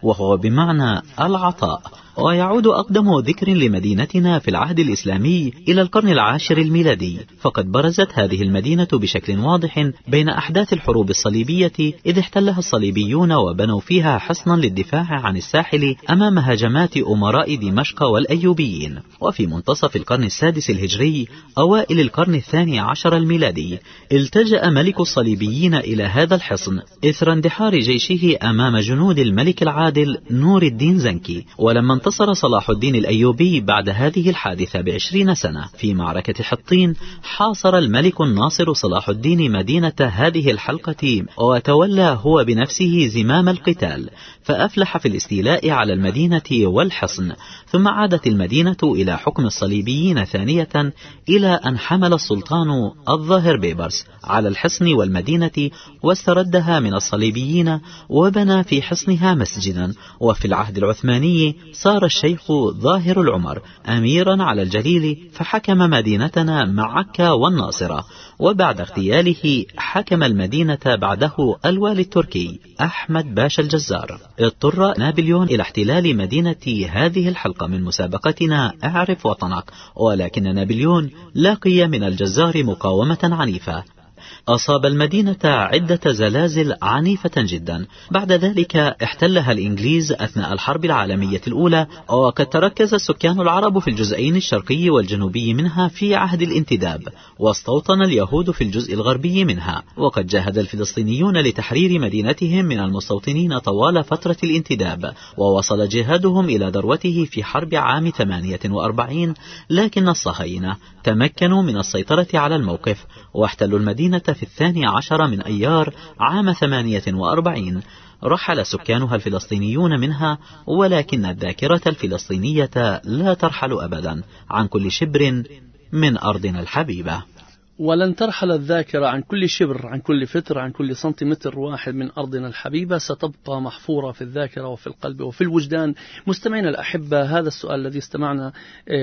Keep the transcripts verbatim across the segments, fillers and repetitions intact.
وهو بمعنى العطاء. ويعود أقدم ذكر لمدينتنا في العهد الإسلامي إلى القرن العاشر الميلادي، فقد برزت هذه المدينة بشكل واضح بين أحداث الحروب الصليبية، إذ احتلها الصليبيون وبنوا فيها حصنا للدفاع عن الساحل أمام هجمات أمراء دمشق والأيوبيين. وفي منتصف القرن السادس الهجري أوائل القرن الثاني عشر الميلادي التجأ ملك الصليبيين إلى هذا الحصن إثر اندحار جيشه أمام جنود الملك العادل نور الدين زنكي. ولما انتصر صلاح الدين الأيوبي بعد هذه الحادثة بعشرين سنة في معركة حطين، حاصر الملك الناصر صلاح الدين مدينة هذه الحلقة، وتولى هو بنفسه زمام القتال، فأفلح في الاستيلاء على المدينة والحصن. ثم عادت المدينة إلى حكم الصليبيين ثانية، إلى أن حمل السلطان الظاهر بيبرس على الحصن والمدينة واستردها من الصليبيين، وبنى في حصنها مسجدا. وفي العهد العثماني صار الشيخ ظاهر العمر أميرا على الجليل، فحكم مدينتنا مع عكا والناصرة. وبعد اغتياله حكم المدينة بعده الوالي التركي أحمد باشا الجزار. اضطر نابليون إلى احتلال مدينة هذه الحلقة من مسابقتنا اعرف وطنك، ولكن نابليون لاقي من الجزار مقاومة عنيفة. أصاب المدينة عدة زلازل عنيفة جدا. بعد ذلك احتلها الإنجليز أثناء الحرب العالمية الأولى، وقد تركز السكان العرب في الجزئين الشرقي والجنوبي منها في عهد الانتداب، واستوطن اليهود في الجزء الغربي منها. وقد جاهد الفلسطينيون لتحرير مدينتهم من المستوطنين طوال فترة الانتداب، ووصل جهادهم إلى ذروته في حرب عام ثمانية وأربعين، لكن الصهاينة تمكنوا من السيطرة على الموقف واحتلوا المدينة في الثاني عشر من أيار عام ثمانية وأربعين. رحل سكانها الفلسطينيون منها، ولكن الذاكرة الفلسطينية لا ترحل أبدا عن كل شبر من أرضنا الحبيبة. ولن ترحل الذاكرة عن كل شبر، عن كل فتر، عن كل سنتيمتر واحد من أرضنا الحبيبة، ستبقى محفورة في الذاكرة وفي القلب وفي الوجدان. مستمعينا الأحبة، هذا السؤال الذي استمعنا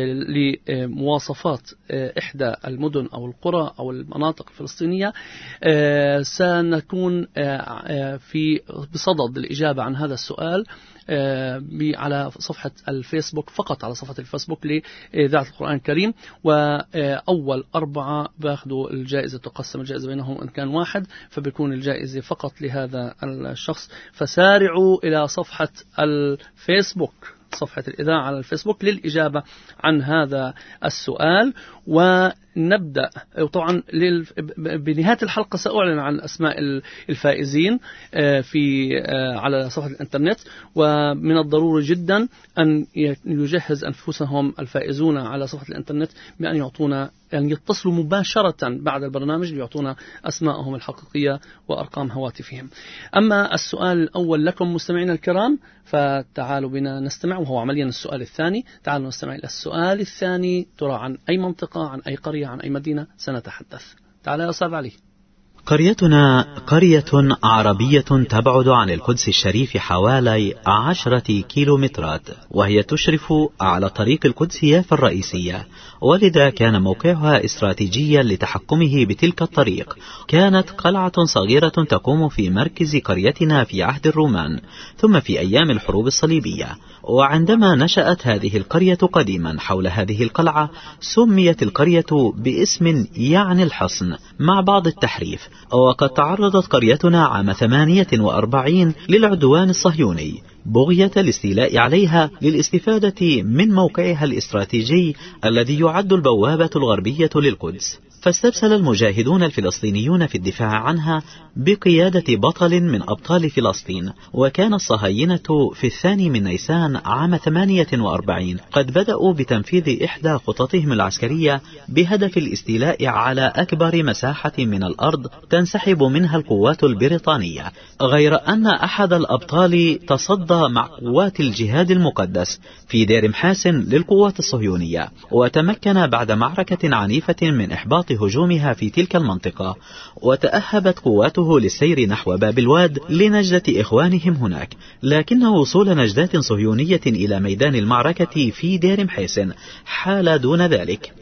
لمواصفات إحدى المدن أو القرى أو المناطق الفلسطينية، سنكون في بصدد الإجابة عن هذا السؤال على صفحة الفيسبوك، فقط على صفحة الفيسبوك لإذاعة القرآن الكريم. وأول أربعة باخذوا الجائزة، تقسم الجائزة بينهم إن كان واحد، فبيكون الجائزة فقط لهذا الشخص. فسارعوا إلى صفحة الفيسبوك، صفحة الإذاعة على الفيسبوك، للإجابة عن هذا السؤال. ونبدأ طبعا بنهاية الحلقة سأعلن عن أسماء الفائزين في على صفحة الإنترنت. ومن الضروري جدا أن يجهز أنفسهم الفائزون على صفحة الإنترنت بأن يعطونا، يعني يتصلوا مباشرة بعد البرنامج ليعطونا أسماءهم الحقيقية وأرقام هواتفهم. أما السؤال الأول لكم مستمعين الكرام، فتعالوا بنا نستمع، وهو عمليا السؤال الثاني. تعالوا نستمع إلى السؤال الثاني. ترى عن أي منطقة، عن أي قرية، عن أي مدينة سنتحدث؟ تعال يا أستاذ علي. قريتنا قرية عربية تبعد عن القدس الشريف حوالي عشرة كيلومترات، وهي تشرف على طريق القدسية الرئيسية، ولذا كان موقعها استراتيجيا لتحكمه بتلك الطريق. كانت قلعة صغيرة تقوم في مركز قريتنا في عهد الرومان، ثم في أيام الحروب الصليبية. وعندما نشأت هذه القرية قديما حول هذه القلعة، سميت القرية باسم يعني الحصن مع بعض التحريف. وقد تعرضت قريتنا عام ثمانية وأربعين للعدوان الصهيوني بغية الاستيلاء عليها للاستفادة من موقعها الاستراتيجي الذي يعد البوابة الغربية للقدس. فاستبسل المجاهدون الفلسطينيون في الدفاع عنها بقيادة بطل من أبطال فلسطين. وكان الصهاينة في الثاني من نيسان عام ثمانية وأربعين قد بدأوا بتنفيذ إحدى خططهم العسكرية بهدف الاستيلاء على أكبر مساحة من الأرض تنسحب منها القوات البريطانية، غير أن أحد الأبطال تصدى مع قوات الجهاد المقدس في دير محاسن للقوات الصهيونية، وتمكن بعد معركة عنيفة من إحباط هجومها في تلك المنطقة. وتأهبت قواته للسير نحو باب الواد لنجدة إخوانهم هناك، لكن وصول نجدات صهيونية إلى ميدان المعركة في دير محاسن حال دون ذلك.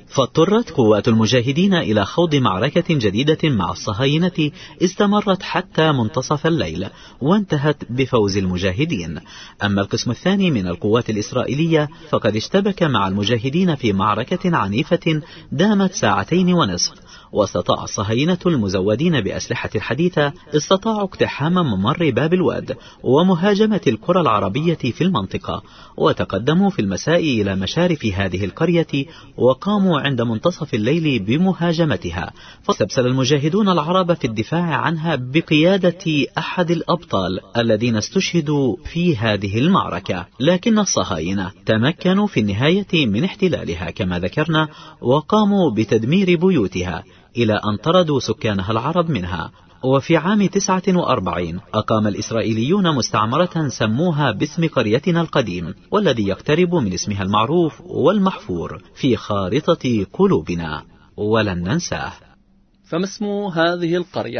فاضطرت قوات المجاهدين إلى خوض معركة جديدة مع الصهاينة استمرت حتى منتصف الليل وانتهت بفوز المجاهدين. أما القسم الثاني من القوات الإسرائيلية فقد اشتبك مع المجاهدين في معركة عنيفة دامت ساعتين ونصف، واستطاع الصهاينة المزودين بأسلحة حديثة استطاعوا اقتحام ممر باب الواد ومهاجمة القرى العربية في المنطقة، وتقدموا في المساء إلى مشارف هذه القرية وقاموا عند منتصف الليل بمهاجمتها، فاستبسل المجاهدون العرب في الدفاع عنها بقيادة أحد الأبطال الذين استشهدوا في هذه المعركة. لكن الصهاينة تمكنوا في النهاية من احتلالها كما ذكرنا، وقاموا بتدمير بيوتها إلى أن طردوا سكانها العرب منها. وفي عام تسعة وأربعين أقام الإسرائيليون مستعمرة سموها باسم قريتنا القديم، والذي يقترب من اسمها المعروف والمحفور في خارطة قلوبنا ولن ننساه. فما اسم هذه القرية؟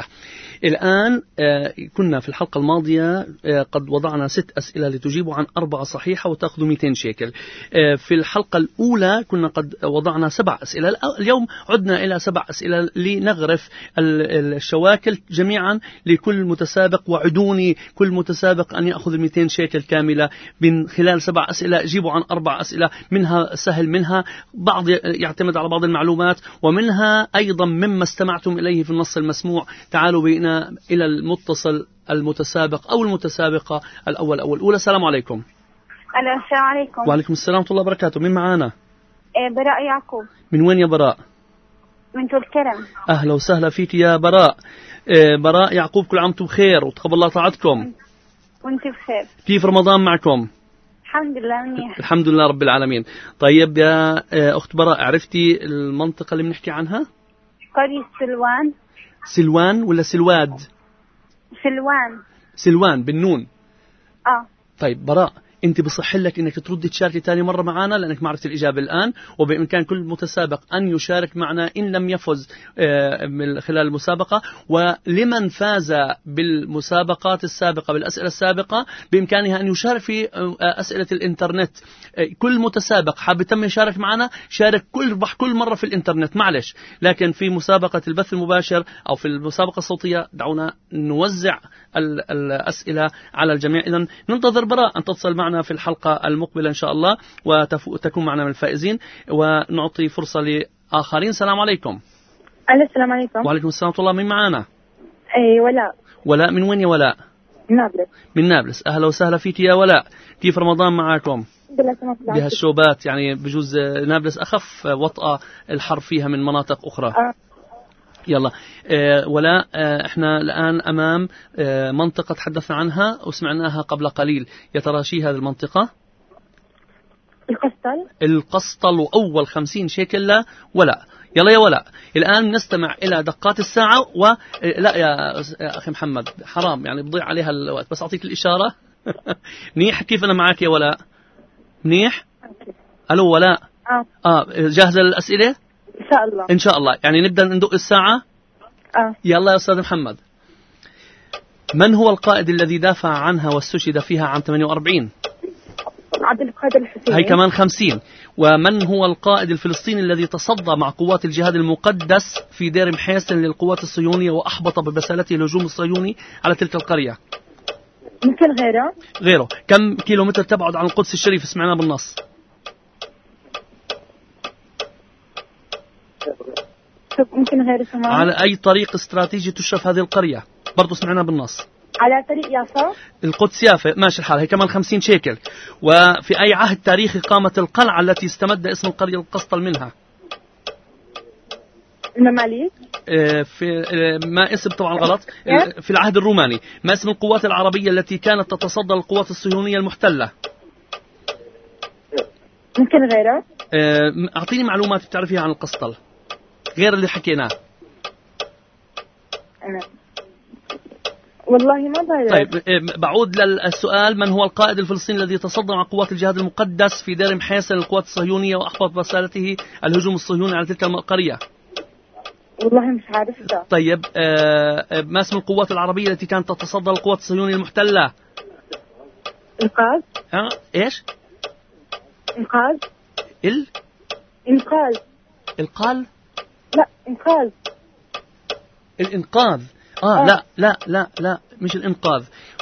الآن كنا في الحلقة الماضية قد وضعنا ست أسئلة لتجيبوا عن أربعة صحيحة وتأخذوا مئتين شيكل. في الحلقة الأولى كنا قد وضعنا سبع أسئلة، اليوم عدنا إلى سبع أسئلة لنغرف الشواكل جميعا لكل متسابق، وعدوني كل متسابق أن يأخذ المئتين شيكل كاملة من خلال سبع أسئلة. جيبوا عن أربع أسئلة، منها سهل، منها بعض يعتمد على بعض المعلومات، ومنها أيضا مما استمعتم إليه في النص المسموع. تعالوا بينا إلى المتصل المتسابق أو المتسابقة الأول أو الأولى. السلام عليكم. ألو، السلام عليكم. وعليكم السلام ورحمة الله وبركاته. مين معانا؟ إيه، براء يعقوب. من وين يا براء؟ من طول كرم. أهلا وسهلا فيك يا براء. إيه براء يعقوب، كل عام وانتم بخير وتقبل الله طاعتكم. وانت بخير. كيف رمضان معكم؟ الحمد لله منيح. الحمد لله رب العالمين. طيب يا أخت براء، عرفتي المنطقة اللي بنحكي عنها؟ قرية سلوان. سلوان ولا سلواد؟ سلوان. سلوان بالنون. اه طيب براء، انت بصح لك انك تردي تشاركي ثاني مره معنا لانك ما عرفت الاجابه الان، وبامكان كل متسابق ان يشارك معنا ان لم يفز من خلال المسابقه. ولمن فاز بالمسابقات السابقه بالاسئله السابقه بامكانها ان يشارك في اسئله الانترنت. كل متسابق حاب تم يشارك معنا شارك كل ربح كل مره في الانترنت، معلش. لكن في مسابقه البث المباشر او في المسابقه الصوتيه دعونا نوزع الاسئله على الجميع. اذا ننتظر براء ان تتصل معنا في الحلقة المقبلة إن شاء الله وتكون معنا من الفائزين، ونعطي فرصة لآخرين. السلام عليكم. السلام عليكم. وعليكم السلام ورحمة الله. مين معنا؟ أي ولاء. ولاء من وين يا ولاء؟ من نابلس. من نابلس. أهلا وسهلا فيك يا ولاء. كيف رمضان معاكم؟ بهالشوبات، يعني بجوز نابلس أخف وطأة الحر فيها من مناطق أخرى. أه. يلا آه ولا آه احنا الآن أمام آه منطقة تحدثنا عنها وسمعناها قبل قليل. يا ترى شي هذه المنطقة؟ القسطل. القسطل، وأول خمسين شيكل لا ولا. يلا يا ولا، الآن نستمع إلى دقات الساعة. و لا يا أخي محمد، حرام يعني بضيع عليها الوقت، بس أعطيك الإشارة. منيح. كيف أنا معك يا ولا؟ منيح. ألو ولا. آه. آه جاهزة للأسئلة؟ إن شاء الله. إن شاء الله. يعني نبدأ ندق الساعة. آه. يلا يا أستاذ محمد. من هو القائد الذي دافع عنها واستشهد فيها عام ثمانية وأربعين؟ عبد القادر الحسيني. هي كمان خمسين. ومن هو القائد الفلسطيني الذي تصدى مع قوات الجهاد المقدس في دير محيسن للقوات الصهيونية وأحبط ببسالته الهجوم الصهيوني على تلك القرية؟ ممكن غيره. غيره. كم كيلومتر تبعد عن القدس الشريف؟ سمعناه بالنص. ممكن غيره كمان. على أي طريق استراتيجي تشرف هذه القرية؟ برضو سمعناه بالنص. على طريق يافا. القدس يافا. ماشي الحال. هي كمان خمسين شيكل. وفي أي عهد تاريخي قامت القلعة التي استمد اسم القرية القسطل منها؟ المماليك. في ما اسم طبعا غلط. في العهد الروماني. ما اسم القوات العربية التي كانت تتصدى للقوات الصهيونية المحتلة؟ ممكن غيره. أعطيني معلومات بتعرفيها عن القسطل غير اللي حكيناه. أنا والله ما بعرف. طيب بعود للسؤال. من هو القائد الفلسطيني الذي تصدى مع قوات الجهاد المقدس في دير محيسن للقوات الصهيونية وأحبط بسالته الهجوم الصهيوني على تلك القرية؟ والله مش عارف ده. طيب آه ما اسم القوات العربية التي كانت تتصدى للقوات الصهيونية المحتلة؟ إنقاذ. ها ايش؟ إنقاذ. ال إنقاذ. القال لا إنقاذ. الإنقاذ. آه, آه لا لا لا لا مش الإنقاذ.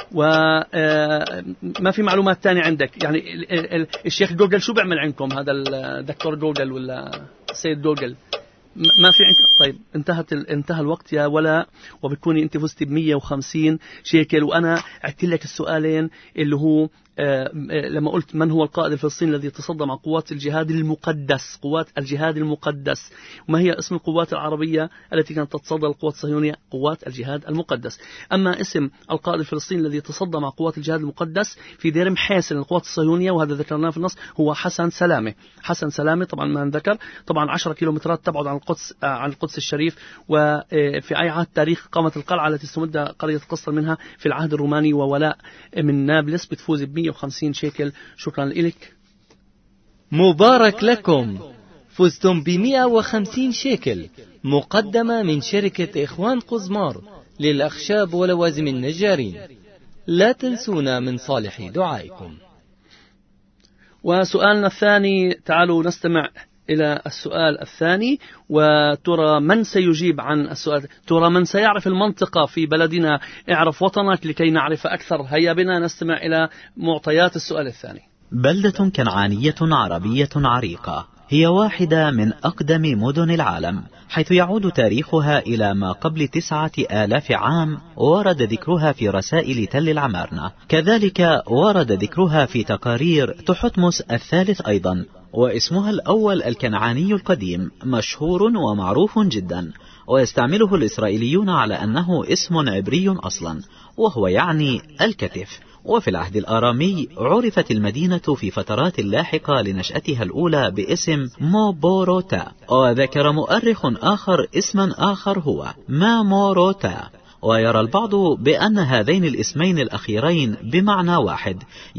وما في معلومات تانية عندك يعني الشيخ جوجل شو بيعمل عندكم هذا الدكتور جوجل ولا السيد جوجل؟ ما في عندك. طيب انتهت انتهى الوقت يا ولا، وبتكوني انت فزتي ب مية وخمسين شيكل. وانا عدت لك السؤالين اللي هو آه لما قلت من هو القائد الفلسطيني الذي تصدى مع قوات الجهاد المقدس، قوات الجهاد المقدس، وما هي اسم القوات العربية التي كانت تتصدى للقوات الصهيونية؟ قوات الجهاد المقدس. أما اسم القائد الفلسطيني الذي تصدى مع قوات الجهاد المقدس في دير محاسن القوات الصهيونية، وهذا ذكرناه في النص، هو حسن سلامة. حسن سلامة طبعا ما ذكر، طبعا عشرة كيلومترات تبعد عن القدس عن القدس الشريف. وفي أي عهد تاريخ قامت القلعة التي استمد قرية قسطر منها؟ في العهد الروماني. وولاء من نابلس بتفوز ب مية وخمسين شيكل. شكرا لك. مبارك لكم، فزتم ب مية وخمسين شيكل مقدمة من شركة إخوان قزمار للأخشاب ولوازم النجارين. لا تنسونا من صالح دعائكم. وسؤالنا الثاني، تعالوا نستمع إلى السؤال الثاني، وترى من سيجيب عن السؤال. ترى من سيعرف المنطقة في بلدنا، اعرف وطنك لكي نعرف أكثر. هيا بنا نستمع إلى معطيات السؤال الثاني. بلدة كنعانية عربية عريقة، هي واحدة من أقدم مدن العالم، حيث يعود تاريخها إلى ما قبل تسعة آلاف عام. ورد ذكرها في رسائل تل العمارنة، كذلك ورد ذكرها في تقارير تحتمس الثالث أيضا. واسمها الأول الكنعاني القديم مشهور ومعروف جدا، ويستعمله الإسرائيليون على أنه اسم عبري أصلا، وهو يعني الكتف. وفي العهد الآرامي عرفت المدينة في فترات لاحقة لنشأتها الأولى باسم موبوروتا. وذكر مؤرخ آخر اسما آخر هو ماموروتا. ويرى البعض بأن هذين الاسمين الأخيرين بمعنى واحد،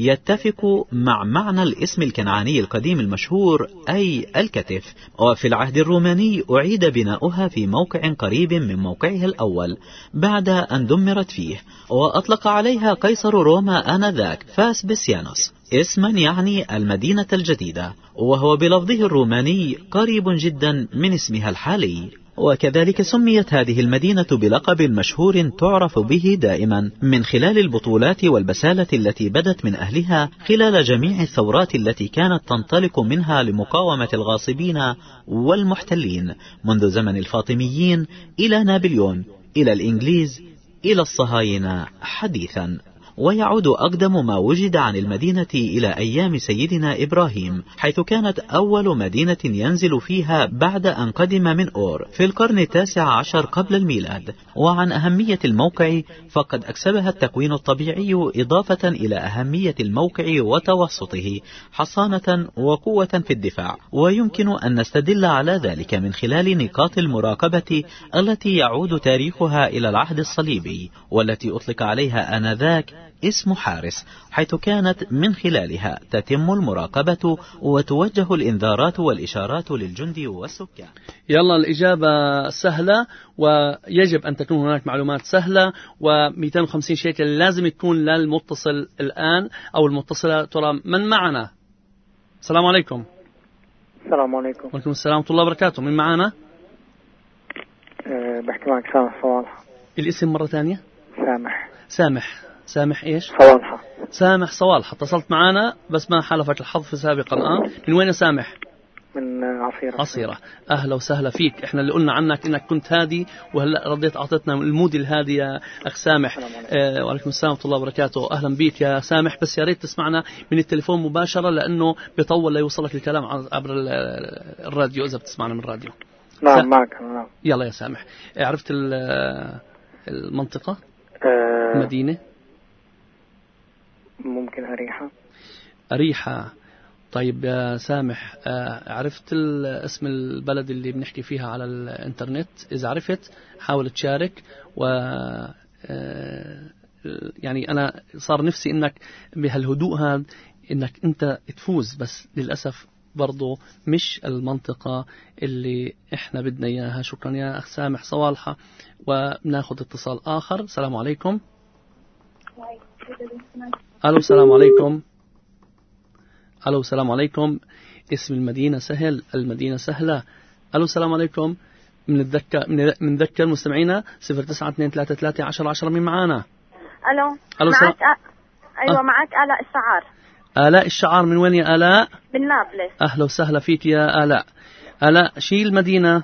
يتفق مع معنى الاسم الكنعاني القديم المشهور أي الكتف. وفي العهد الروماني أعيد بناؤها في موقع قريب من موقعها الأول بعد أن دمرت فيه، وأطلق عليها قيصر روما آنذاك فاسبسيانوس اسما يعني المدينة الجديدة، وهو بلفظه الروماني قريب جدا من اسمها الحالي. وكذلك سميت هذه المدينة بلقب مشهور تعرف به دائما من خلال البطولات والبسالة التي بدت من أهلها خلال جميع الثورات التي كانت تنطلق منها لمقاومة الغاصبين والمحتلين، منذ زمن الفاطميين إلى نابليون إلى الإنجليز إلى الصهاينة حديثا. ويعود أقدم ما وجد عن المدينة إلى أيام سيدنا إبراهيم، حيث كانت أول مدينة ينزل فيها بعد أن قدم من أور في القرن التاسع عشر قبل الميلاد. وعن أهمية الموقع فقد أكسبها التكوين الطبيعي إضافة إلى أهمية الموقع وتوسطه حصانة وقوة في الدفاع. ويمكن أن نستدل على ذلك من خلال نقاط المراقبة التي يعود تاريخها إلى العهد الصليبي، والتي أطلق عليها آنذاك اسم حارس، حيث كانت من خلالها تتم المراقبة وتوجه الإنذارات والإشارات للجند والسكان. يلا الإجابة سهلة، ويجب أن تكون هناك معلومات سهلة. ومئتين وخمسين شيكل لازم يكون للمتصل الآن أو المتصلة. ترى من معنا؟ السلام عليكم. السلام عليكم. وعليكم السلام ورحمة الله وبركاته. من معنا؟ أه بحكي معك سامح صوالحة. الاسم مرة ثانية؟ سامح. سامح سامح إيش؟ صوالحة. سامح صوالحة. اتصلت معنا بس ما حالفك الحظ سابقا. آه من وين سامح؟ من عصيرة. عصيرة. أهلا وسهلا فيك. إحنا اللي قلنا عنك إنك كنت هادي، وهلا رضيت أعطيتنا المود الهادي يا أخ سامح. آه وعليكم السلام ورحمة الله وبركاته. أهلا بيك يا سامح. بس يا ريت تسمعنا من التليفون مباشرة، لأنه بيطول لا يوصلك الكلام عبر الراديو إذا بتسمعنا من الراديو. نعم س... معك. نعم. يلا يا سامح، عرفت المنطقة؟ أه... المدينة ممكن أريحة. أريحة. طيب يا سامح، عرفت اسم البلد اللي بنحكي فيها على الانترنت؟ إذا عرفت حاول تشارك. و يعني أنا صار نفسي إنك بهالهدوء هذا إنك أنت تفوز، بس للأسف برضو مش المنطقة اللي إحنا بدنا إياها. شكرا يا أخ سامح صوالحة. وناخذ اتصال آخر. السلام عليكم. ألو السلام عليكم. ألو السلام عليكم. اسم المدينة سهل، المدينة سهلة. ألو السلام عليكم. بنتذكر بنذكر مستمعينا صفر تسعة اثنين ثلاثة ثلاثة عشرة عشرة. مين معانا؟ الو ألو معك سلام. أ... ايوه أه. معك آلاء الشعار. آلاء الشعار من وين يا آلاء؟ من نابلس. أهلا وسهلا فيك يا آلاء. آلاء شي المدينة؟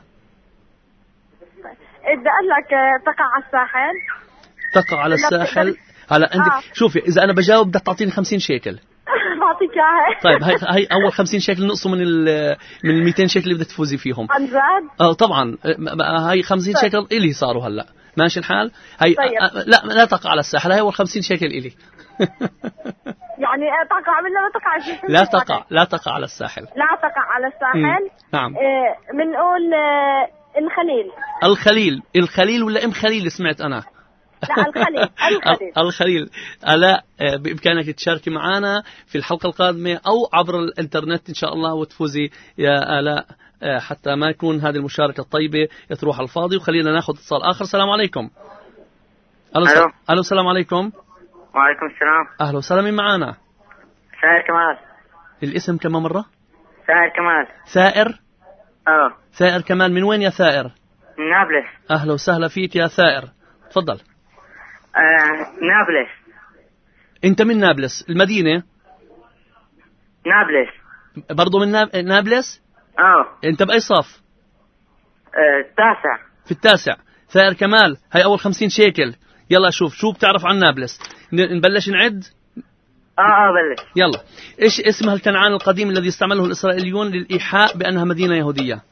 بدي اقول لك تقع على الساحل. تقع على الساحل. هلا انت آه. شوفي اذا انا بجاوب بدك تعطيني خمسين شيكل. بعطيك اياها. طيب هاي هاي اول خمسين شيكل نقصوا من ال من ال مئتين شيكل اللي بدك تفوزي فيهم. عن جد؟ اه طبعا هاي خمسين طيب. شيكل الي صاروا هلا. ماشي الحال؟ هي طيب. آه لا لا تقع على الساحل. هاي اول خمسين شيكل الي. يعني تقع ولا ما تقع؟ لا تقع لا تقع على الساحل. لا تقع على الساحل. نعم. آه بنقول آه الخليل. الخليل. الخليل ولا ام خليل سمعت انا؟ لا الخليل. الخليل. الخليل. آلاء بإمكانك تشاركي معنا في الحلقة القادمة أو عبر الإنترنت إن شاء الله وتفوزي يا آلاء، حتى ما يكون هذه المشاركة الطيبة يتروح على الفاضي. وخلينا ناخذ اتصال آخر. السلام عليكم. ألو. ألو. ألو السلام عليكم. وعليكم السلام. أهلا وسهلا. مين معنا؟ سائر كمال. الاسم كم مرة؟ سائر كمال. ثائر. اه ثائر كمال من وين يا ثائر؟ من نابلس. أهلا وسهلا فيك يا ثائر. تفضل. آه نابلس. أنت من نابلس المدينة؟ نابلس. برضو من ناب... نابلس؟ اه أنت بأي صف؟ آه، التاسع. في التاسع. ثائر كمال هاي أول خمسين شيكل. يلا شوف شو بتعرف عن نابلس. ن- نبلش نعد. اه اه بلش. يلا. إيش اسم الكنعان القديم الذي استعمله الإسرائيليون للإيحاء بأنها مدينة يهودية؟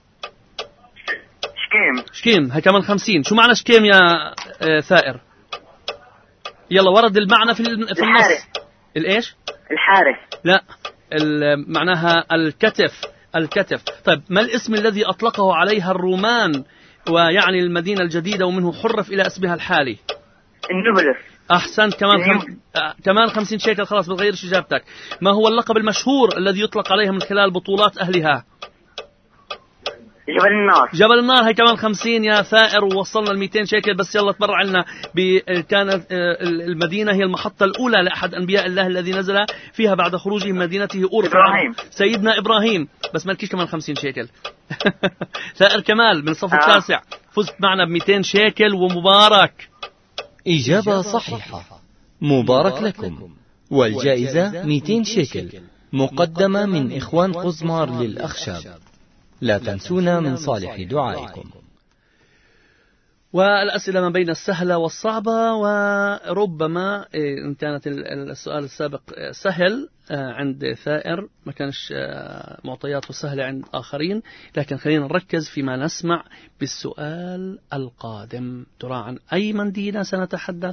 شكيم. شكيم. هاي كمان خمسين. شو معنى شكيم يا آه ثائر؟ يلا ورد المعنى في ال- في النص. الحارس. الإيش؟ الحارس. لا ال- معناها الكتف. الكتف. طيب ما الاسم الذي أطلقه عليها الرومان ويعني المدينة الجديدة ومنه حرف إلى اسمها الحالي؟ النبلس. أحسنت. كمان خم... آه كمان خمسين شيكل. خلاص بتغيرش إجابتك. ما هو اللقب المشهور الذي يطلق عليها من خلال بطولات أهلها؟ جبل النار. جبل النار. هي كمان خمسين يا ثائر ووصلنا المئتين شيكل. بس يلا تبرع لنا. كانت المدينة هي المحطة الأولى لأحد أنبياء الله الذي نزل فيها بعد خروجه من مدينته أور. إبراهيم. سيدنا إبراهيم. بس مالكيش كمان خمسين شيكل. ثائر كمال من الصف التاسع فزت معنا بمئتين شيكل ومبارك. إجابة صحيحة. مبارك لكم. والجائزة مئتين شيكل مقدمة من إخوان قزمار للأخشاب. لا تنسونا من صالح دعائكم. والأسئلة ما بين السهلة والصعبة، وربما إن كانت السؤال السابق سهل عند ثائر ما كانش معطياته سهلة عند آخرين، لكن خلينا نركز فيما نسمع بالسؤال القادم. ترى عن أي مدينة سنتحدث؟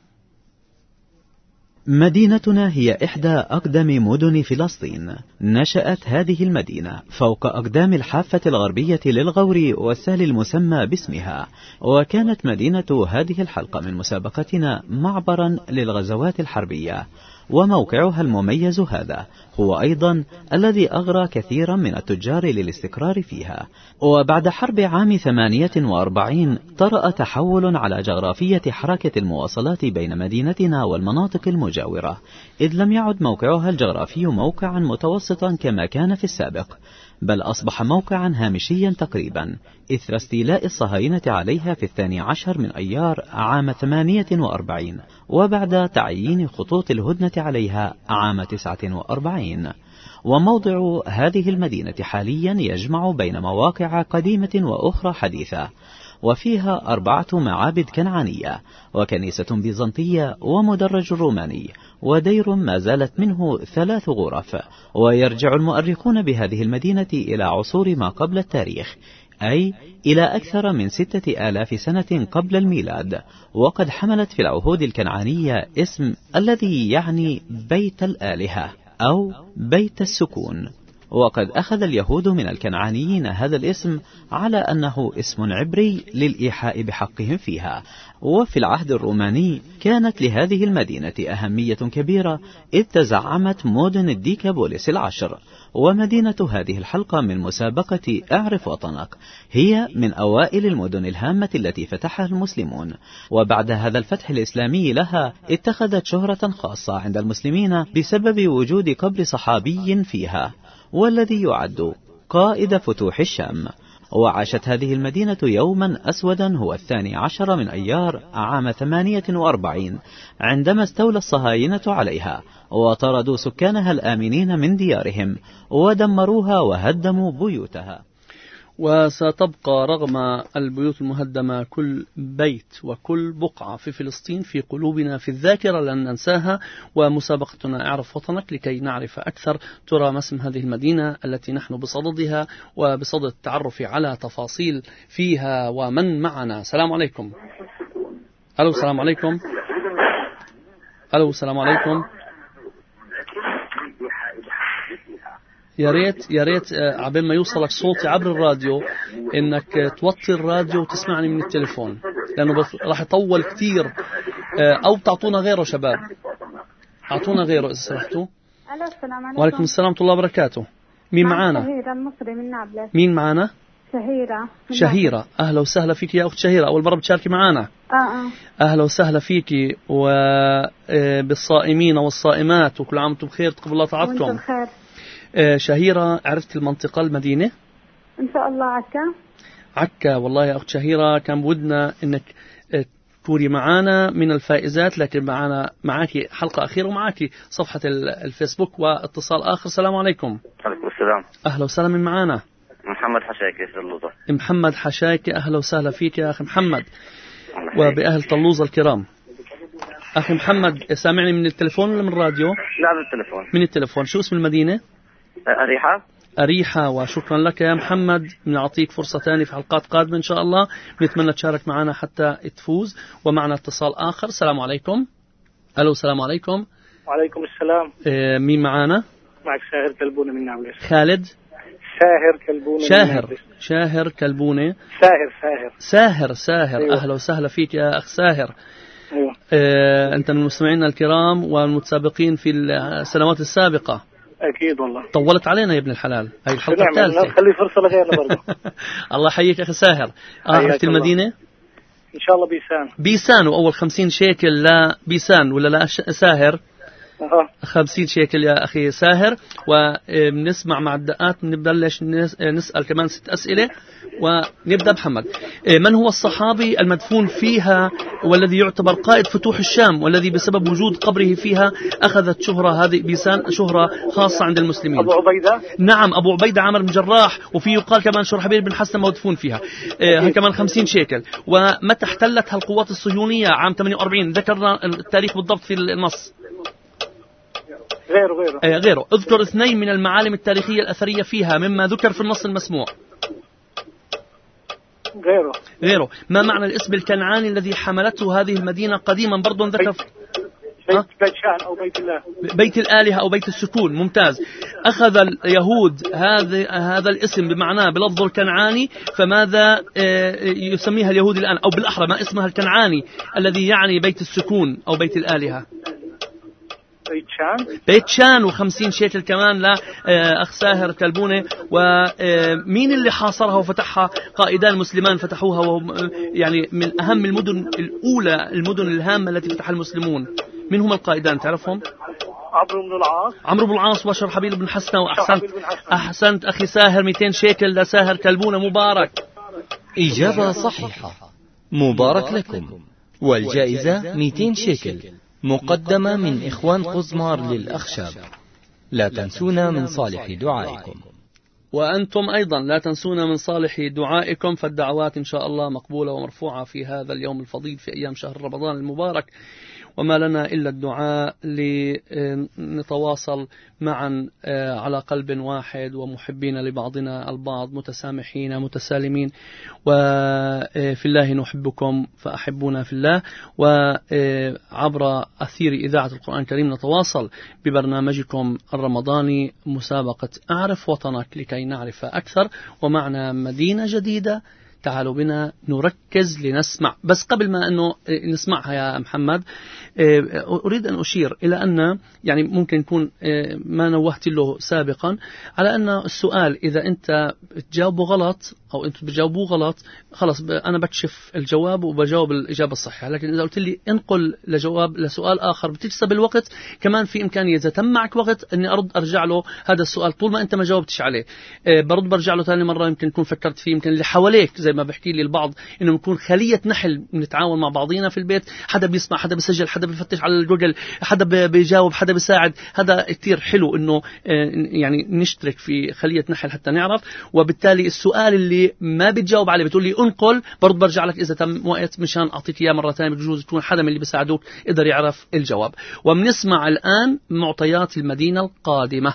مدينتنا هي إحدى أقدم مدن فلسطين. نشأت هذه المدينة فوق أقدام الحافة الغربية للغور والسهل المسمى باسمها، وكانت مدينة هذه الحلقة من مسابقتنا معبرا للغزوات الحربية. وموقعها المميز هذا هو أيضا الذي أغرى كثيرا من التجار للاستقرار فيها. وبعد حرب عام ثمانية وأربعين طرأ تحول على جغرافية حركة المواصلات بين مدينتنا والمناطق المجاورة، إذ لم يعد موقعها الجغرافي موقعا متوسطا كما كان في السابق، بل أصبح موقعا هامشيا تقريبا إثر استيلاء الصهاينة عليها في الثاني عشر من أيار عام ثمانية وأربعين، وبعد تعيين خطوط الهدنة عليها عام تسعة وأربعين. وموضع هذه المدينة حاليا يجمع بين مواقع قديمة وأخرى حديثة، وفيها أربعة معابد كنعانية وكنيسة بيزنطية ومدرج روماني ودير ما زالت منه ثلاث غرف. ويرجع المؤرخون بهذه المدينة إلى عصور ما قبل التاريخ، أي إلى أكثر من ستة آلاف سنة قبل الميلاد، وقد حملت في العهود الكنعانية اسم الذي يعني بيت الآلهة أو بيت السكون. وقد أخذ اليهود من الكنعانيين هذا الاسم على أنه اسم عبري للإيحاء بحقهم فيها. وفي العهد الروماني كانت لهذه المدينة أهمية كبيرة، إذ تزعمت مدن الديكابوليس العشر. ومدينة هذه الحلقة من مسابقة اعرف وطنك هي من أوائل المدن الهامة التي فتحها المسلمون، وبعد هذا الفتح الإسلامي لها اتخذت شهرة خاصة عند المسلمين بسبب وجود قبر صحابي فيها، والذي يعد قائد فتوح الشام. وعاشت هذه المدينة يوما أسودا هو الثاني عشر من أيار عام ثمانية وأربعين عندما استولى الصهاينة عليها وطردوا سكانها الآمنين من ديارهم ودمروها وهدموا بيوتها. وستبقى رغم البيوت المهدمة كل بيت وكل بقعة في فلسطين في قلوبنا في الذاكرة لن ننساها. ومسابقتنا اعرف وطنك لكي نعرف أكثر ترى ما اسم هذه المدينة التي نحن بصددها وبصدد التعرف على تفاصيل فيها ومن معنا. السلام عليكم. ألو السلام عليكم. ألو السلام عليكم. يا ريت يا ريت عبين ما يوصلك صوتي عبر الراديو انك توطي الراديو وتسمعني من التليفون لانه راح يطول كثير، او تعطونا غيره شباب، اعطونا غيره اذا سمحتوا. السلام عليكم. وعليكم السلام ورحمة الله وبركاته. مين معانا؟ شهيرة المصري من نابلس. مين معانا؟ شهيرة. شهيرة، اهلا وسهلا فيك يا اخت شهيرة، اول مرة بتشاركي معانا. اه اه اهلا وسهلا فيك وبالصائمين والصائمات، وكل عام وانتم بخير، تقبل الله طاعتكم. وانتم بخير. شهيرة، عرفت المنطقة المدينة؟ إن شاء الله عكا. عكا، والله يا أخت شهيرة كان بودنا إنك تكوني معانا من الفائزات، لكن معانا معاكي حلقة أخيرة ومعاكي صفحة الفيسبوك واتصال آخر. السلام عليكم. عليكم السلام. أهلا وسهلا. من معانا؟ محمد حشاكي طلوزة. محمد حشاكي، أهلا وسهلا فيك يا أخي محمد وبأهل طلوزة الكرام. أخي محمد سامعني من التليفون ولا من الراديو؟ لا من التليفون. من التليفون. شو اسم المدينة؟ أريحة. أريحة، وشكرا لك يا محمد. بنعطيك فرصة ثانية في حلقات قادمة إن شاء الله، بنتمنى تشارك معنا حتى تفوز. ومعنا اتصال آخر. السلام عليكم. ألو السلام عليكم. وعليكم السلام. إيه مين معنا؟ معك ساهر كلبونة من نابلس. خالد. ساهر كلبونة. شاهر شاهر كلبونة. ساهر ساهر ساهر ساهر أيوة. أهلا وسهلا فيك يا أخ ساهر. أيوة. إيه أنت من مستمعينا الكرام والمتسابقين في السنوات السابقة. أكيد والله. طولت علينا يا ابن الحلال، هاي الحلقة الثالثة. خلي فرصة لغيرنا برضه. الله يحييك يا أخي ساهر. عرفت المدينة؟ إن شاء الله بيسان. بيسان، وأول خمسين شيكل لبيسان ولا لا ساهر؟ أه. خمسين شيكل يا أخي ساهر. ونسمع مع الدقات، نبلش نسأل كمان ست أسئلة ونبدأ. محمد، من هو الصحابي المدفون فيها والذي يعتبر قائد فتوح الشام والذي بسبب وجود قبره فيها أخذت شهرة هذه بيسان شهرة خاصة عند المسلمين؟ أبو عبيدة. نعم أبو عبيدة عامر بن جراح، وفي يقال كمان شرحبيل بن حسن مدفون فيها. هي كمان خمسين شيكل. ومتى احتلتها القوات الصهيونية؟ عام ثمانية وأربعين. ذكرنا التاريخ بالضبط في النص. غيره غيره آه غيره. اذكر اثنين من المعالم التاريخية الأثرية فيها مما ذكر في النص المسموع. غيره غيره. ما معنى الاسم الكنعاني الذي حملته هذه المدينة قديما؟ برضو ذكر بيت, بيت, بيت شان أو بيت الله. بيت الآلهة أو بيت السكون. ممتاز. أخذ اليهود هذا هذا الاسم بمعناه بلفظه الكنعاني، فماذا يسميها اليهود الآن، أو بالأحرى ما اسمها الكنعاني الذي يعني بيت السكون أو بيت الآلهة؟ بيت شان. بيت شان. وخمسين شيكل كمان لا أخ ساهر كلبونة. ومين اللي حاصرها وفتحها؟ قائدان مسلمان فتحوها، وهم يعني من أهم المدن الأولى، المدن الهامة التي فتحها المسلمون. من هم القائدان تعرفهم؟ عمرو بن العاص. عمرو بن العاص وشرحبيل بن حسنة. وأحسنت أحسنت أخي ساهر. مئتين شيكل لساهر كلبونة. مبارك. إجابة صحيحة، مبارك لكم. والجائزة مئتين شيكل مقدمة من إخوان قزمار للأخشاب. لا تنسونا من صالح دعائكم. وأنتم أيضا لا تنسونا من صالح دعائكم، فالدعوات إن شاء الله مقبولة ومرفوعة في هذا اليوم الفضيل في أيام شهر رمضان المبارك. وما لنا إلا الدعاء لنتواصل معا على قلب واحد ومحبين لبعضنا البعض، متسامحين متسالمين، وفي الله نحبكم فأحبونا في الله. وعبر أثير إذاعة القرآن الكريم نتواصل ببرنامجكم الرمضاني مسابقة أعرف وطنك لكي نعرف أكثر، ومعنا مدينة جديدة تعالوا بنا نركز لنسمع. بس قبل ما أنه نسمعها يا محمد أريد أن أشير إلى أن يعني ممكن يكون ما نوهت له سابقا على أن السؤال إذا أنت تجاوبه غلط أو أنت بتجاوبوه غلط خلاص أنا بكشف الجواب وبجاوب الإجابة الصحيحة. لكن إذا قلت لي انقل لجواب لسؤال آخر بتكسب الوقت، كمان في إمكانية إذا تم معك وقت أني أرد أرجع له هذا السؤال طول ما أنت ما جاوبتش عليه، برد برجع له ثاني مرة، يمكن يكون فكرت فيه، يمكن اللي حواليك زي ما بحكي لي البعض إنه نكون خلية نحل نتعاون مع بعضينا في البيت، حدا بيسمع، حدا بيسجل، حدا بيفتش على الجوجل، حدا بيجاوب، حدا بيساعد. هذا كتير حلو إنه يعني نشترك في خلية نحل حتى نعرف. وبالتالي السؤال اللي ما بتجاوب عليه بتقول لي انقل، برضه برجع لك إذا تم وقت مشان أعطيك إياه مرة ثانية، بجوز يكون حدا من اللي بيساعدوك قدر يعرف الجواب. وبنسمع الآن معطيات المدينة القادمة.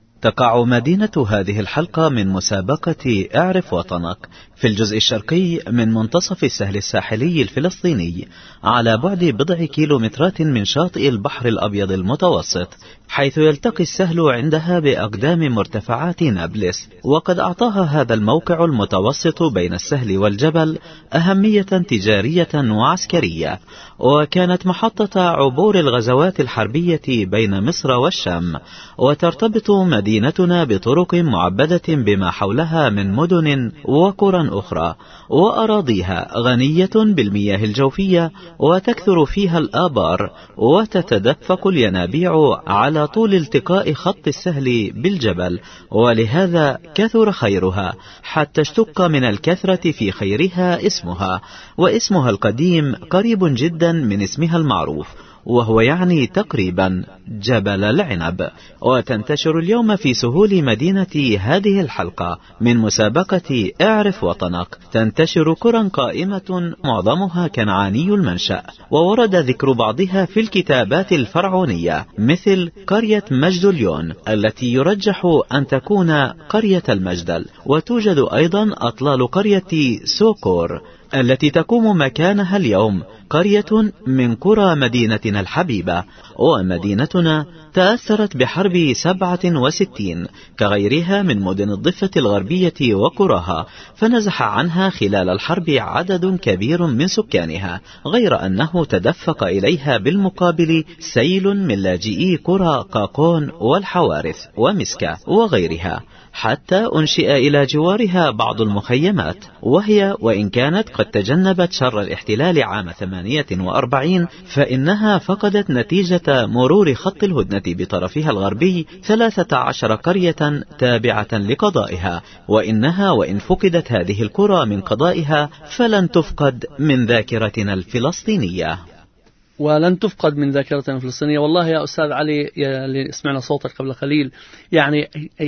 تقع مدينة هذه الحلقة من مسابقة اعرف وطنك في الجزء الشرقي من منتصف السهل الساحلي الفلسطيني، على بعد بضع كيلومترات من شاطئ البحر الأبيض المتوسط، حيث يلتقي السهل عندها بأقدام مرتفعات نابلس. وقد أعطاها هذا الموقع المتوسط بين السهل والجبل أهمية تجارية وعسكرية، وكانت محطة عبور الغزوات الحربية بين مصر والشام. وترتبط مدينتنا بطرق معبدة بما حولها من مدن وقرى أخرى، وأراضيها غنية بالمياه الجوفية، وتكثر فيها الآبار، وتتدفق الينابيع على طول التقاء خط السهل بالجبل، ولهذا كثر خيرها حتى اشتق من الكثرة في خيرها اسمها. واسمها القديم قريب جدا من اسمها المعروف، وهو يعني تقريبا جبل العنب. وتنتشر اليوم في سهول مدينة هذه الحلقة من مسابقة اعرف وطنك تنتشر قرى قائمة معظمها كنعاني المنشأ، وورد ذكر بعضها في الكتابات الفرعونية، مثل قرية مجدليون التي يرجح أن تكون قرية المجدل. وتوجد أيضا أطلال قرية سوكور التي تقوم مكانها اليوم قرية من قرى مدينتنا الحبيبة. ومدينتنا تأثرت بحرب سبعة وستين كغيرها من مدن الضفة الغربية وقراها، فنزح عنها خلال الحرب عدد كبير من سكانها، غير أنه تدفق إليها بالمقابل سيل من لاجئي قرى قاقون والحوارث ومسكة وغيرها، حتى أنشئ إلى جوارها بعض المخيمات. وهي وإن كانت قد تجنبت شر الاحتلال عام ثمانية وأربعين، فإنها فقدت نتيجة مرور خط الهدنة بطرفها الغربي ثلاثة عشر قرية تابعة لقضائها. وإنها وإن فقدت هذه القرى من قضائها فلن تفقد من ذاكرتنا الفلسطينية. ولن تفقد من ذاكرتنا الفلسطينية. والله يا أستاذ علي اللي سمعنا صوتك قبل قليل، يعني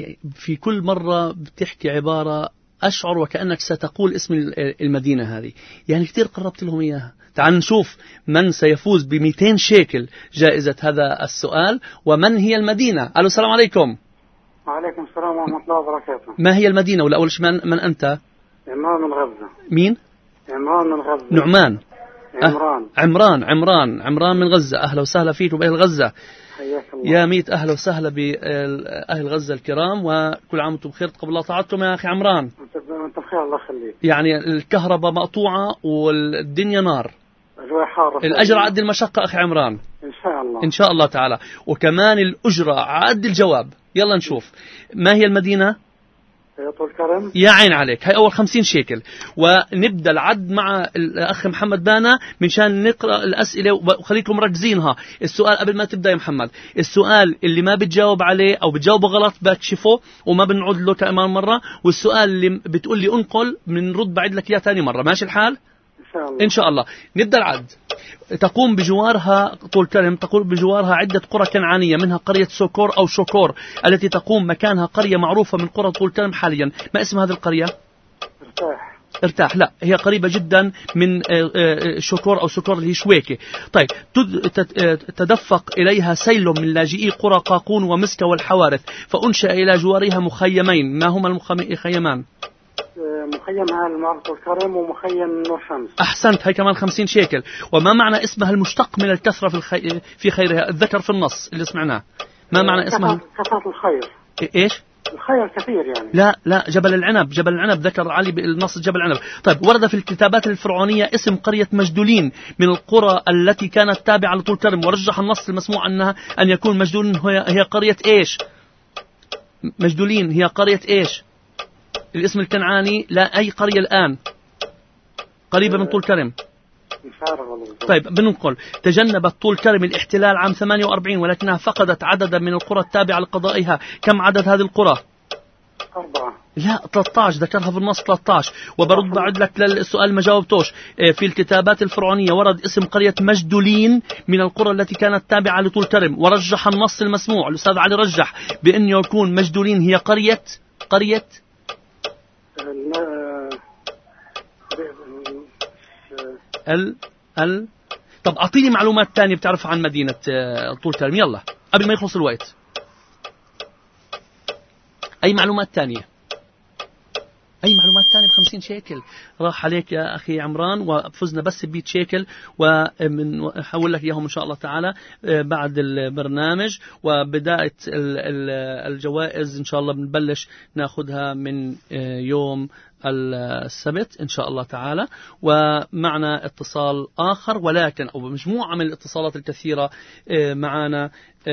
في كل مرة بتحكي عبارة أشعر وكأنك ستقول اسم المدينة هذه، يعني كتير قربت لهم إياها. تعال نشوف من سيفوز بمئتين شيكل جائزة هذا السؤال، ومن هي المدينة. ألو السلام عليكم. وعليكم السلام ورحمة الله وبركاته. ما هي المدينة؟ ولا أول شيء من, من أنت؟ عمران من غزة. مين؟ عمران من غزة. نعمان. عمران. أه عمران عمران عمران من غزة. أهلا وسهلا فيك وبأهل غزة. حياك الله. يا ميت أهلا وسهلا بأهل غزة الكرام، وكل عام وانتم بخير. تقبل الله طاعتكم يا أخي عمران. أنت بخير الله يخليك. يعني الكهرباء مقطوعة والدنيا نار، الجو حار. الأجر عد المشقة أخي عمران. إن شاء الله. إن شاء الله تعالى. وكمان الأجرة عد الجواب. يلا نشوف ما هي المدينة. طول كرم. يا عين عليك. هاي أول خمسين شيكل، ونبدأ العد مع الأخ محمد بانا منشان نقرأ الأسئلة وخليكم مركزينها. السؤال قبل ما تبدأ يا محمد، السؤال اللي ما بتجاوب عليه أو بتجاوبه غلط بكشفه وما بنعود له كمان مرة، والسؤال اللي بتقول لي انقل بنرد بعد لك إياه ثاني مرة. ماشي الحال؟ إن شاء الله. إن شاء الله. نبدأ العد. تقوم بجوارها طول كلم تقول بجوارها عدة قرى كنعانية، منها قرية سوكور أو شوكور التي تقوم مكانها قرية معروفة من قرى طول كلم حاليا. ما اسم هذه القرية؟ ارتاح. ارتاح. لا، هي قريبة جدا من شوكور أو سوكور اللي هي شويكة. طيب، تدفق إليها سيل من لاجئي قرى قاقون ومسكة والحوارث، فأنشأ إلى جوارها مخيمين. ما هما المخيمان؟ مخيم المعرض والكرم ومخيم نور شمس. أحسنت. هاي كمان خمسين شيكل. وما معنى اسمها المشتق من الكثرة في, الخي... في خيرها؟ الذكر في النص اللي سمعناه. ما معنى اسمها؟ كثرة الخير. إيش؟ الخير كثير يعني. لا لا، جبل العنب، جبل العنب ذكر علي بالنص جبل العنب. طيب، ورد في الكتابات الفرعونية اسم قرية مجدولين من القرى التي كانت تابعة لطول كرم، ورجح النص المسموع أنها أن يكون مجدولين هي قرية إيش؟ مجدولين هي قرية إيش؟ الاسم الكنعاني لا أي قرية الآن قريبة من طول كرم. طيب، بنقول تجنبت طول كرم الاحتلال عام ثمانية وأربعين، ولكنها فقدت عددا من القرى التابعة لقضائها. كم عدد هذه القرى؟ أربعة. لا، ثلاثة عشر ذكرها في النص ثلاثة عشر. وبرد بعد لك للسؤال ما جاوبتوش. في الكتابات الفرعونية ورد اسم قرية مجدولين من القرى التي كانت تابعة لطول كرم، ورجح النص المسموع الأستاذ علي رجح بأنه يكون مجدولين هي قرية قرية ال ال طب أعطيني معلومات تانية بتعرفها عن مدينة طول كرم، يلا قبل ما يخلص الوقت. أي معلومات تانية؟ أي معلومات تانية بخمسين شيكل راح عليك يا أخي عمران، وفزنا بس بمئة شيكل، وحول لك إياهم إن شاء الله تعالى بعد البرنامج. وبداية الجوائز إن شاء الله بنبلش ناخدها من يوم السبت إن شاء الله تعالى. ومعنا اتصال آخر، ولكن أو مجموعة من الاتصالات الكثيرة معنا.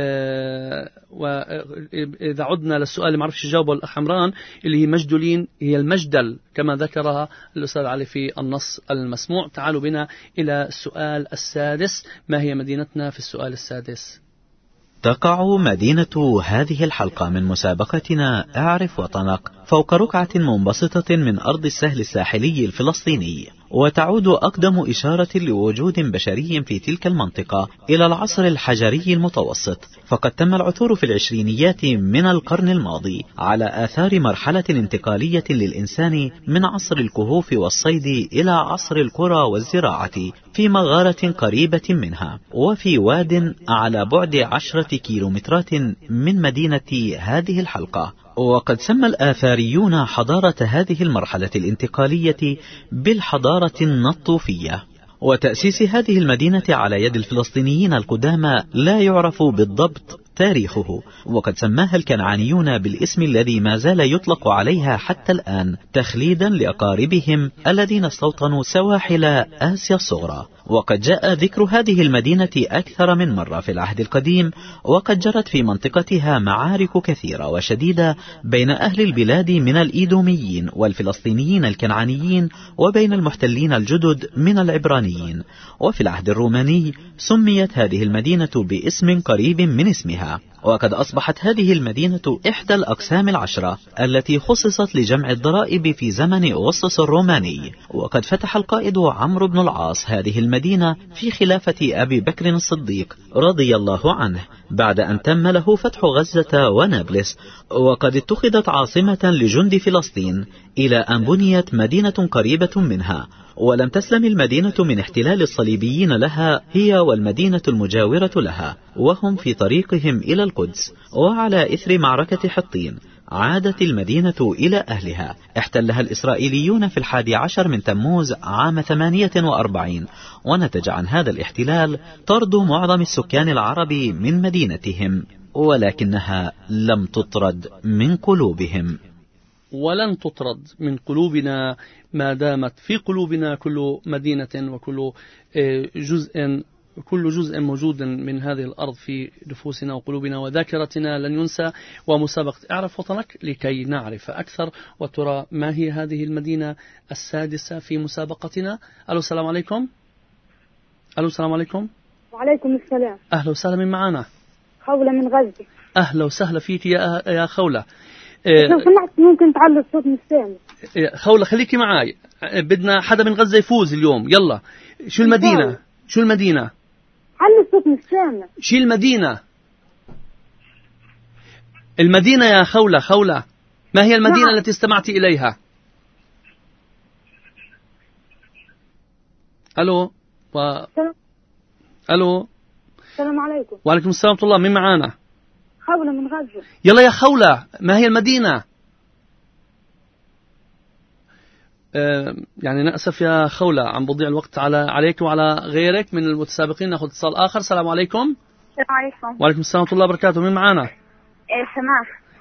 وإذا عدنا للسؤال اللي ما عرفش جاوبه الأخ عمران، اللي هي مجدولين هي المجدل كما ذكرها الأستاذ علي في النص المسموع. تعالوا بنا إلى السؤال السادس. ما هي مدينتنا في السؤال السادس؟ تقع مدينة هذه الحلقة من مسابقتنا اعرف وطنك فوق ركعة منبسطة من أرض السهل الساحلي الفلسطيني، وتعود أقدم إشارة لوجود بشري في تلك المنطقة إلى العصر الحجري المتوسط. فقد تم العثور في العشرينيات من القرن الماضي على آثار مرحلة انتقالية للإنسان من عصر الكهوف والصيد إلى عصر القرى والزراعة في مغارة قريبة منها، وفي واد على بعد عشرة كيلومترات من مدينة هذه الحلقة. وقد سمى الآثاريون حضارة هذه المرحلة الانتقالية بالحضارة النطوفية. وتأسيس هذه المدينة على يد الفلسطينيين القدامى لا يعرف بالضبط تاريخه، وقد سماها الكنعانيون بالاسم الذي ما زال يطلق عليها حتى الآن تخليدا لأقاربهم الذين استوطنوا سواحل آسيا الصغرى. وقد جاء ذكر هذه المدينة أكثر من مرة في العهد القديم، وقد جرت في منطقتها معارك كثيرة وشديدة بين أهل البلاد من الإيدوميين والفلسطينيين الكنعانيين، وبين المحتلين الجدد من العبرانيين. وفي العهد الروماني سميت هذه المدينة باسم قريب من اسمها. وقد أصبحت هذه المدينة إحدى الأقسام العشرة التي خصصت لجمع الضرائب في زمن أغسطس الروماني. وقد فتح القائد عمرو بن العاص هذه المدينة في خلافة أبي بكر الصديق رضي الله عنه بعد أن تم له فتح غزة ونابلس. وقد اتخذت عاصمة لجند فلسطين إلى أن بنيت مدينة قريبة منها. ولم تسلم المدينة من احتلال الصليبيين لها هي والمدينة المجاورة لها، وهم في طريقهم إلى القدس. وعلى إثر معركة حطين عادت المدينة إلى أهلها. احتلها الإسرائيليون في الحادي عشر من تموز عام ثمانية وأربعين، ونتج عن هذا الاحتلال طرد معظم السكان العرب من مدينتهم، ولكنها لم تطرد من قلوبهم. ولن تطرد من قلوبنا ما دامت في قلوبنا كل مدينة وكل جزء كل جزء موجود من هذه الأرض في نفوسنا وقلوبنا وذاكرتنا لن ينسى. ومسابقة اعرف وطنك لكي نعرف أكثر. وترى ما هي هذه المدينة السادسة في مسابقتنا؟ ألو السلام عليكم. ألو السلام عليكم. وعليكم السلام. أهلا وسهلا، من معنا؟ خولة من غزة. أهلا وسهلا فيك يا يا خولة. لو سمحت ممكن تعلي الصوت مش سامع. خولة خليكي معاي، بدنا حدا من غزة يفوز اليوم. يلا، شو المدينة؟ شو المدينة؟ علي الصوت مش سامع. شو المدينة؟ المدينة يا خولة. خولة، ما هي المدينة نعم. التي استمعت إليها؟ ألو و... سلام. ألو. السلام عليكم. وعليكم السلام ورحمة الله. من معانا؟ خولة من غزة. يلا يا خولة، ما هي المدينة؟ آه يعني نأسف يا خولة، عم بضيع الوقت على عليك وعلى غيرك من المتسابقين. ناخذ اتصال آخر. السلام عليكم. السلام عليكم. وعليكم السلام ورحمة الله وبركاته. من معانا؟ إيه سماح.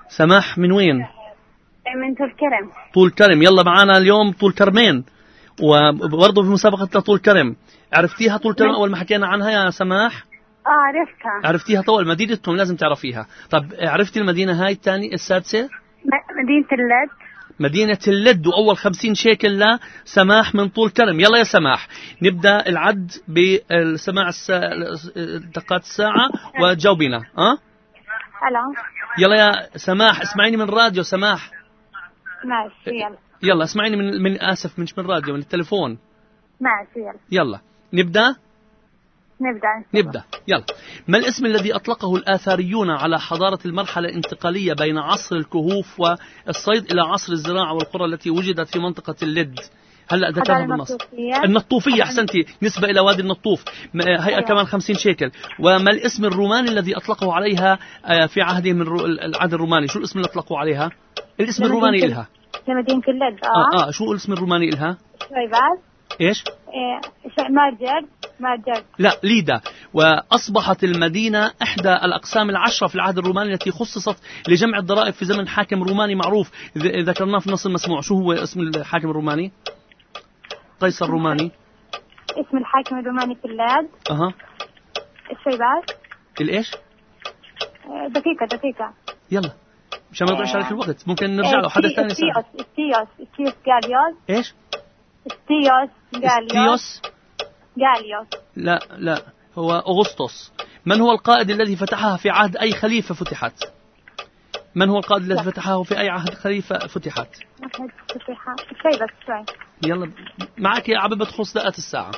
سماح من وين؟ من طول كرم. طول كرم. يلا معانا اليوم طول كرمين، وبرضه في مسابقة طول كرم. عرفتيها طول كرم أول ما حكينا عنها يا سماح؟ اه عرفتها. عرفتيها طول مدينتهم لازم تعرفيها. طب عرفتي المدينة هاي الثانية السادسة؟ مدينة اللد. مدينة اللد، وأول خمسين شيكل لسماح من طول كرم. يلا يا سماح نبدأ العد بسماع السا... دقات الساعة وتجاوبينا. أه؟ ألو. يلا يا سماح اسمعيني من الراديو. سماح ماشي يلا. يلا اسمعيني من من آسف مش من الراديو، من التليفون. ماشي يلا. يلا نبدأ. نبدأ نبدأ يلا. ما الاسم الذي أطلقه الآثاريون على حضارة المرحلة الانتقالية بين عصر الكهوف والصيد إلى عصر الزراعة والقرى التي وجدت في منطقة اللد؟ هلا ذكرها بالنص. النطوفية. أحسنتي، نسبة إلى وادي النطوف. هيئة كمان خمسين شيكل. وما الاسم الروماني الذي أطلقوا عليها في عهدهم العهد الروماني؟ شو الاسم اللي أطلقوا عليها؟ الاسم الروماني إلها لمدينة اللد. آه آه شو الاسم الروماني إلها؟ شويبات. إيش؟ إيه مارجر. مارجر. لا ليدا. وأصبحت المدينة إحدى الأقسام العشرة في العهد الروماني التي خصصت لجمع الضرائب في زمن حاكم روماني معروف ذكرناه في النص المسموع. شو هو اسم الحاكم الروماني؟ قيصر الروماني. اسم الحاكم الروماني في اللاد. أها. الشويبات. الإيش؟ دقيقة دقيقة. يلا مشان ما يضيعش عليك الوقت، ممكن نرجع له حدث ثاني. استيوس استيوس استيوس غاليوس. إيش؟ استيوس غاليوس. غاليوس. لا لا هو أغسطس. من هو القائد الذي فتحها في عهد أي خليفة فتحت؟ من هو القائد الذي فتحها في أي عهد خليفة فتحت؟ فتحت شوي بس شوي. يلا معك يا عبد بتخلص دقات الساعة.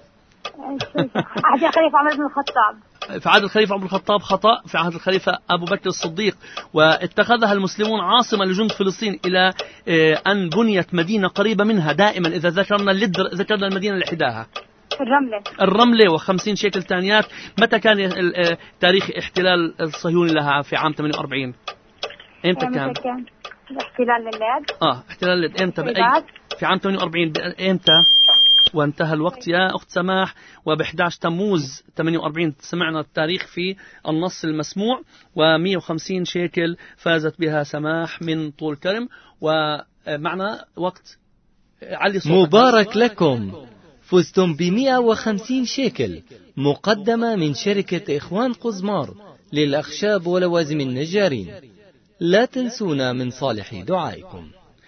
عهد الخليفة عمر بن الخطاب. في عهد الخليفة عمر بن الخطاب خطأ. في عهد الخليفة أبو بكر الصديق. واتخذها المسلمون عاصمة لجند فلسطين إلى أن بنيت مدينة قريبة منها. دائما إذا ذكرنا اللد ذكرنا المدينة اللي حداها. الرملة. الرملة. وخمسين شيكل ثانيات. متى كان تاريخ احتلال الصهيوني لها؟ في عام ثمانية وأربعين. امتى كان؟ كان احتلال اللد. اه احتلال اللد امتى؟ بأي؟ في عام ثمانية وأربعين. امتى؟ وانتهى الوقت يا أخت سماح. وب11 تموز ثمانية وأربعين سمعنا التاريخ في النص المسموع. ومئة وخمسين شيكل فازت بها سماح من طول كرم. ومعنا وقت علي صوتك. مبارك لكم، فزتم بمئة وخمسين شيكل مقدمة من شركة إخوان قزمار للأخشاب ولوازم النجارين. لا تنسونا من صالح دعائكم.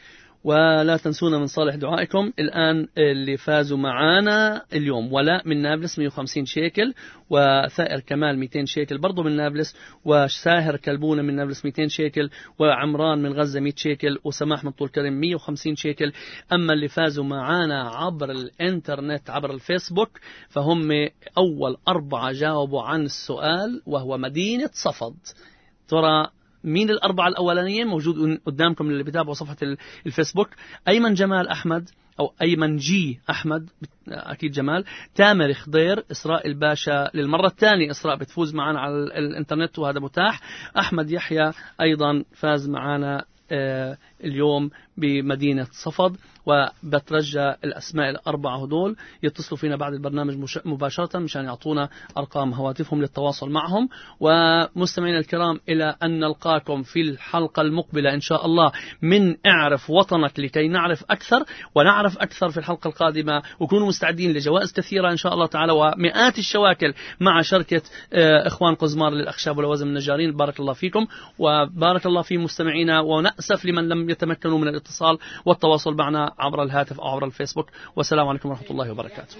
ولا تنسونا من صالح دعائكم. الآن اللي فازوا معانا اليوم: ولاء من نابلس مئة وخمسين شيكل، وثائر كمال مئتين شيكل برضو من نابلس، وساهر كلبونة من نابلس مئتين شيكل، وعمران من غزة مئة شيكل، وسماح من طول كرم مئة وخمسين شيكل. أما اللي فازوا معانا عبر الإنترنت عبر الفيسبوك فهم أول أربعة جاوبوا عن السؤال وهو مدينة صفد. ترى مين الأربعة الأولانيين؟ موجود قدامكم اللي بيتابعوا صفحة الفيسبوك: أيمن جمال أحمد أو أيمن جي أحمد، أكيد جمال، تامر خضير، إسراء الباشا للمرة الثانية إسراء بتفوز معنا على الإنترنت وهذا متاح. أحمد يحيى أيضا فاز معنا اليوم بمدينة صفد. وبترجى الأسماء الأربعة هدول يتصلوا فينا بعد البرنامج مباشرة مشان يعطونا أرقام هواتفهم للتواصل معهم. ومستمعينا الكرام، إلى أن نلقاكم في الحلقة المقبلة إن شاء الله من اعرف وطنك لكي نعرف أكثر ونعرف أكثر في الحلقة القادمة. وكونوا مستعدين لجوائز كثيرة إن شاء الله تعالى ومئات الشواكل مع شركة إخوان قزمار للأخشاب ولوازم النجارين. بارك الله فيكم وبارك الله في مستمعينا، ونأسف لمن لم يتمكنوا من الاتصال والتواصل معنا عبر الهاتف أو عبر الفيسبوك. والسلام عليكم ورحمة الله وبركاته.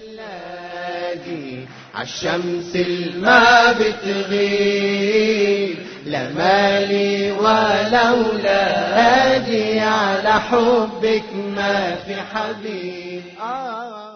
عالشمس الما بتغيب، لا مالي ولا أولادي، على حبك ما في حبيب. آه